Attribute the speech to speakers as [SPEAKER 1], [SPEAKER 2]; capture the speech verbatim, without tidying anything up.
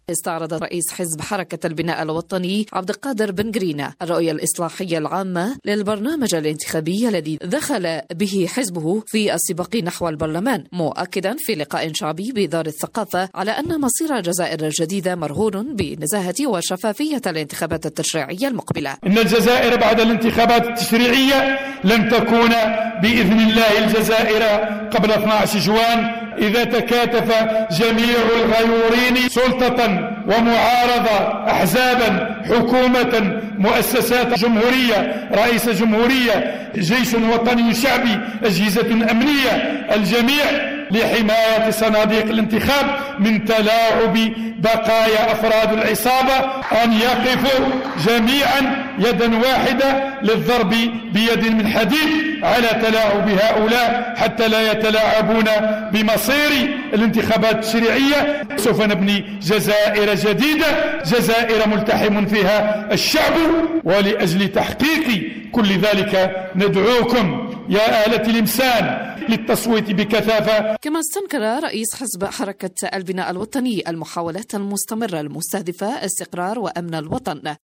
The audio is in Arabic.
[SPEAKER 1] استعرض رئيس حزب حركة البناء الوطني عبد القادر بن قرينة الرؤية الإصلاحية العامة للبرنامج الانتخابي الذي دخل به حزبه في السباق نحو البرلمان، مؤكدا في لقاء شعبي بدار الثقافة على أن مصير الجزائر الجديدة مرهون بنزاهة وشفافية الانتخابات التشريعية المقبلة.
[SPEAKER 2] إن الجزائر بعد الانتخابات التشريعية لن تكون بإذن الله الجزائر قبل اثني عشر جوان إذا تكاتف جميع الغيورين سلطة ومعارضة، أحزابا، حكومة، مؤسسات جمهورية، رئيس جمهورية، جيش وطني شعبي، أجهزة أمنية، الجميع لحماية صناديق الانتخاب من تلاعب بقايا أفراد العصابة، أن يقفوا جميعا يدا واحدة للضرب بيد من حديد على تلاعب هؤلاء حتى لا يتلاعبون بمصير الانتخابات التشريعية. سوف نبني جزائر جديدة، جزائر ملتحم فيها الشعب، ولأجل تحقيق كل ذلك ندعوكم يا آلة الإمسان للتصويت بكثافة.
[SPEAKER 1] كما استنكر رئيس حزب حركة البناء الوطني المحاولات المستمرة المستهدفة استقرار وأمن الوطن